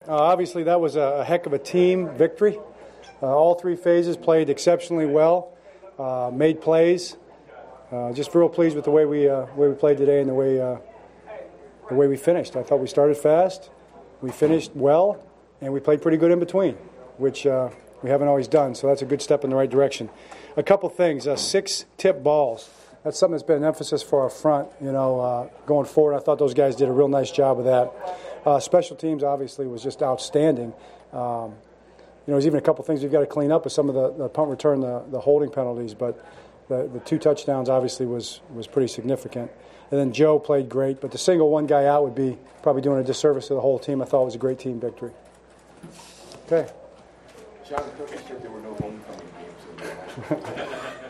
Obviously, that was a heck of a team victory. All three phases played exceptionally well, made plays. Just real pleased with the way we played today and the way we finished. I thought we started fast, we finished well, and we played pretty good in between, which we haven't always done. So that's a good step in the right direction. A couple things: 6 tip balls. That's something that's been an emphasis for our front, going forward. I thought those guys did a real nice job of that. Special teams, obviously, was just outstanding. There's even a couple things we've got to clean up with some of the punt return, the holding penalties, but the 2 touchdowns obviously was pretty significant. And then Joe played great, but to single one guy out would be probably doing a disservice to the whole team. I thought it was a great team victory. Okay. John, the coach said there were no homecoming games.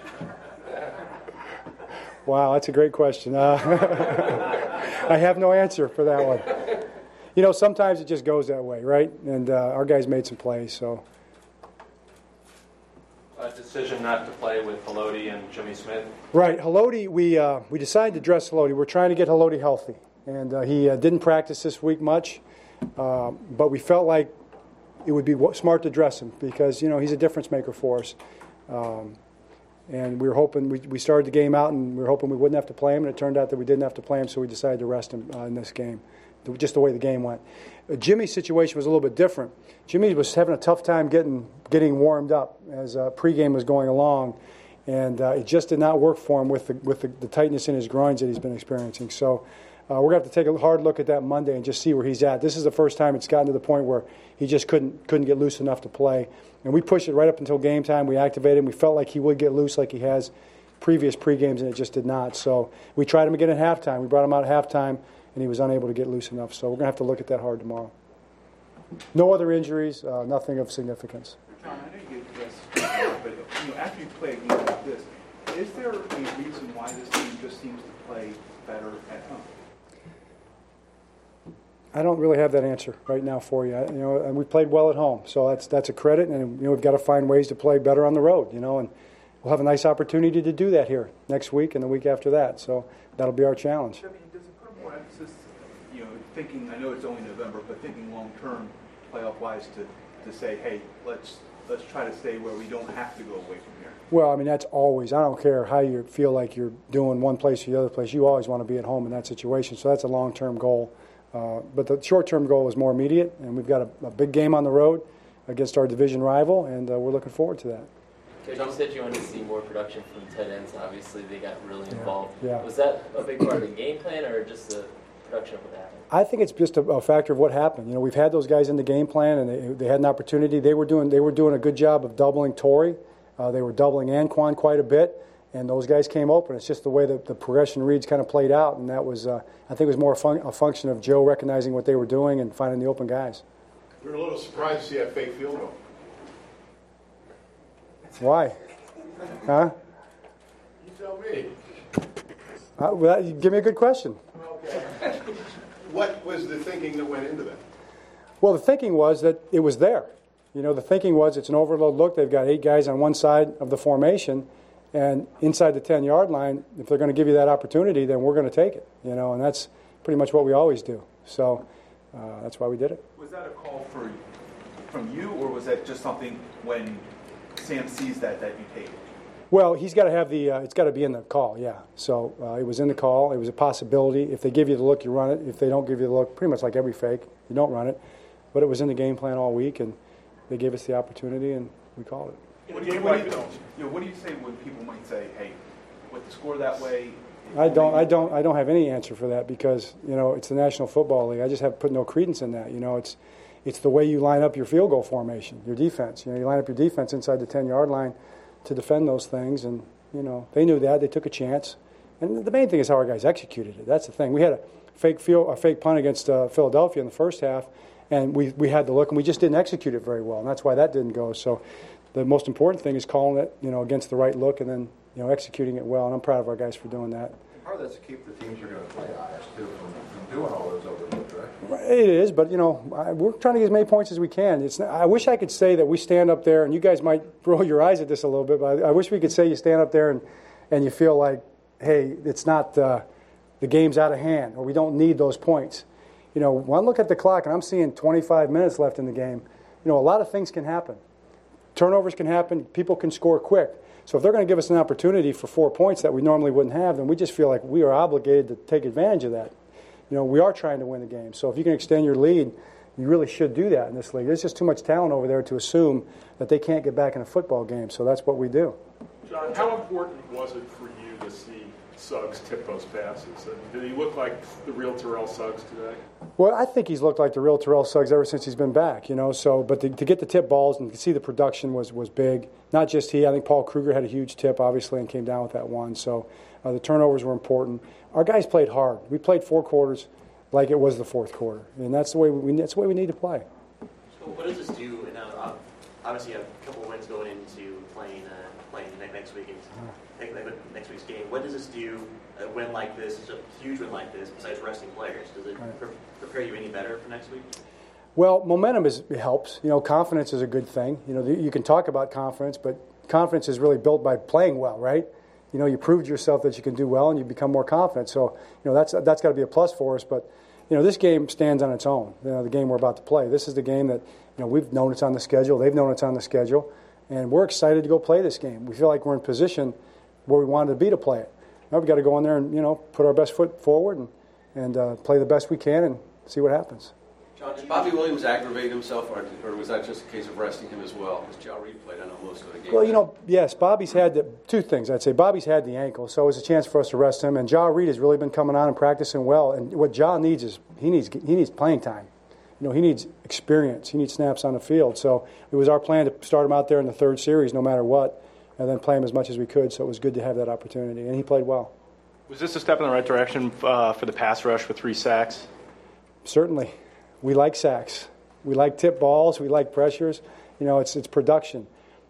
Wow, that's a great question. I have no answer for that one. Sometimes it just goes that way, right? And our guys made some plays, so. A decision not to play with Haloti and Jimmy Smith? Right. Haloti, we decided to dress Haloti. We're trying to get Haloti healthy. And he didn't practice this week much, but we felt like it would be smart to dress him because, he's a difference maker for us. And we were hoping, we started the game out and we were hoping we wouldn't have to play him, and it turned out that we didn't have to play him, so we decided to rest him in this game, just the way the game went. Jimmy's situation was a little bit different. Jimmy was having a tough time getting warmed up as pregame was going along, and it just did not work for him with the tightness in his groins that he's been experiencing. So we're going to have to take a hard look at that Monday and just see where he's at. This is the first time it's gotten to the point where he just couldn't get loose enough to play. And we pushed it right up until game time. We activated him. We felt like he would get loose like he has previous pregames, and it just did not. So we tried him again at halftime. We brought him out at halftime, and he was unable to get loose enough. So we're going to have to look at that hard tomorrow. No other injuries, nothing of significance. John, I know you get this, but after you play a game like this, is there a reason why this team just seems to play better at home? I don't really have that answer right now for you. And we played well at home, so that's a credit. And we've got to find ways to play better on the road. And we'll have a nice opportunity to do that here next week and the week after that. So that'll be our challenge. I mean, does it put more emphasis, thinking? I know it's only November, but thinking long term, playoff wise, to say, hey, let's try to stay where we don't have to go away from here. Well, I mean, that's always. I don't care how you feel like you're doing one place or the other place. You always want to be at home in that situation. So that's a long-term goal. But the short-term goal is more immediate, and we've got a big game on the road against our division rival, and we're looking forward to that. Coach, you said you wanted to see more production from tight ends. Obviously, they got really involved. Yeah. Was that a big part of the game plan, or just the production of what happened? I think it's just a factor of what happened. We've had those guys in the game plan, and they had an opportunity. They were doing a good job of doubling Torrey. They were doubling Anquan quite a bit. And those guys came open. It's just the way that the progression reads kind of played out, and that was, I think, it was more a function of Joe recognizing what they were doing and finding the open guys. We were a little surprised to see that fake field goal. Why? Huh? You tell me. Well, give me a good question. Okay. What was the thinking that went into that? Well, the thinking was that it was there. The thinking was it's an overload look. They've got 8 guys on one side of the formation. And inside the 10-yard line, if they're going to give you that opportunity, then we're going to take it, and that's pretty much what we always do. So that's why we did it. Was that a call from you, or was that just something when Sam sees that you take it? Well, he's got to have it's got to be in the call, yeah. So it was in the call. It was a possibility. If they give you the look, you run it. If they don't give you the look, pretty much like every fake, you don't run it. But it was in the game plan all week, and they gave us the opportunity, and we called it. What do you say when people might say, "Hey, with the score that way"? I don't have any answer for that because it's the National Football League. I just have put no credence in that. It's the way you line up your field goal formation, your defense. You line up your defense inside the 10-yard line to defend those things, and they knew that. They took a chance, and the main thing is how our guys executed it. That's the thing. We had a fake punt against Philadelphia in the first half, and we had the look, and we just didn't execute it very well, and that's why that didn't go. So the most important thing is calling it, against the right look, and then executing it well. And I'm proud of our guys for doing that. Part of that's to keep the teams you're going to play honest too from doing all those overlooks, right? It is, but we're trying to get as many points as we can. I wish I could say that we stand up there, and you guys might roll your eyes at this a little bit, but I wish we could say you stand up there and you feel like, hey, it's not the game's out of hand, or we don't need those points. You know, when I look at the clock and I'm seeing 25 minutes left in the game, you know, a lot of things can happen. Turnovers can happen. People can score quick. So if they're going to give us an opportunity for 4 points that we normally wouldn't have, then we just feel like we are obligated to take advantage of that. You know, we are trying to win the game. So if you can extend your lead, you really should do that in this league. There's just too much talent over there to assume that they can't get back in a football game. So that's what we do. John, how important was it for you to see Suggs tip those passes? Did he look like the real Terrell Suggs today? Well, I think he's looked like the real Terrell Suggs ever since he's been back, you know. So, but to get the tip balls and to see the production was big. Not just he. I think Paul Kruger had a huge tip, obviously, and came down with that one. So the turnovers were important. Our guys played hard. We played 4 quarters like it was the fourth quarter, and that's the way we need to play. So what does this do? And obviously, you have a couple of wins going into playing next week. Next week's game. What does this do? A win like this, a huge win like this, besides resting players, does it prepare you any better for next week? Well, momentum helps. You know, confidence is a good thing. You know, you can talk about confidence, but confidence is really built by playing well, right? You know, you proved yourself that you can do well, and you become more confident. So, you know, that's got to be a plus for us. But, you know, this game stands on its own. You know, the game we're about to play. This is the game that, you know, we've known it's on the schedule. They've known it's on the schedule, and we're excited to go play this game. We feel like we're in position where we wanted to be to play it. Now we've got to go in there and, you know, put our best foot forward and play the best we can and see what happens. John, did Bobby Williams aggravate himself, or was that just a case of resting him as well? Because Ja Reed played, I know, most of the game. Well, you know, yes, Bobby's had two things. I'd say Bobby's had the ankle, so it was a chance for us to rest him. And Ja Reed has really been coming on and practicing well. And what Ja needs is he needs playing time. You know, he needs experience. He needs snaps on the field. So it was our plan to start him out there in the third series, no matter what, and then play him as much as we could. So it was good to have that opportunity, and he played well. Was this a step in the right direction for the pass rush with 3 sacks? Certainly. We like sacks. We like tip balls. We like pressures. You know, it's production.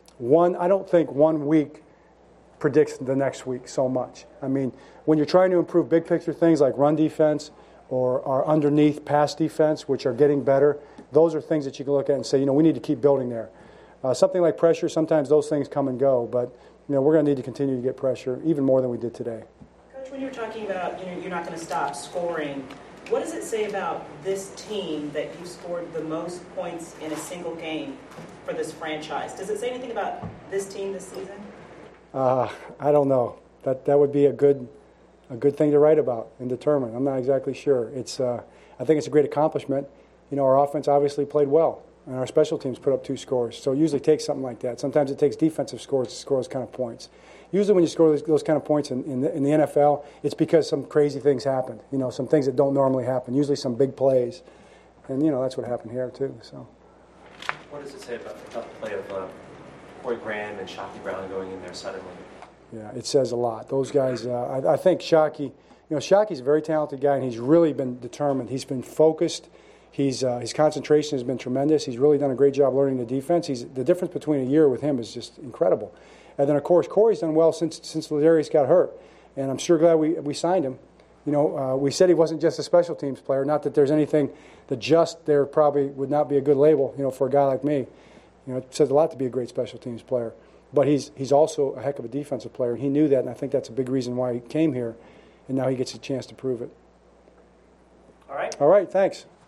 I don't think 1 week predicts the next week so much. I mean, when you're trying to improve big picture things like run defense or our underneath pass defense, which are getting better, those are things that you can look at and say, you know, we need to keep building there. Something like pressure, sometimes those things come and go, but, you know, we're going to need to continue to get pressure even more than we did today. Coach, when you're talking about, you know, you're not going to stop scoring, what does it say about this team that you scored the most points in a single game for this franchise? Does it say anything about this team this season? I don't know. That would be a good thing to write about and determine. I'm not exactly sure. I think it's a great accomplishment. You know, our offense obviously played well, and our special teams put up 2 scores. So it usually takes something like that. Sometimes it takes defensive scores to score those kind of points. Usually when you score those kind of points in the NFL, it's because some crazy things happened. You know, some things that don't normally happen. Usually some big plays. And, you know, that's what happened here too. So. What does it say about the play of Corey Graham and Shockey Brown going in there suddenly? Yeah, it says a lot. Those guys, I think Shockey, you know, Shockey's a very talented guy, and he's really been determined. He's been focused. His concentration has been tremendous. He's really done a great job learning the defense. The difference between a year with him is just incredible. And then, of course, Corey's done well since Ladarius got hurt, and I'm sure glad we signed him. You know, we said he wasn't just a special teams player. Not that there's anything that just there probably would not be a good label, you know, for a guy like me. You know, it says a lot to be a great special teams player. But he's also a heck of a defensive player, and he knew that, and I think that's a big reason why he came here, and now he gets a chance to prove it. All right. All right, thanks.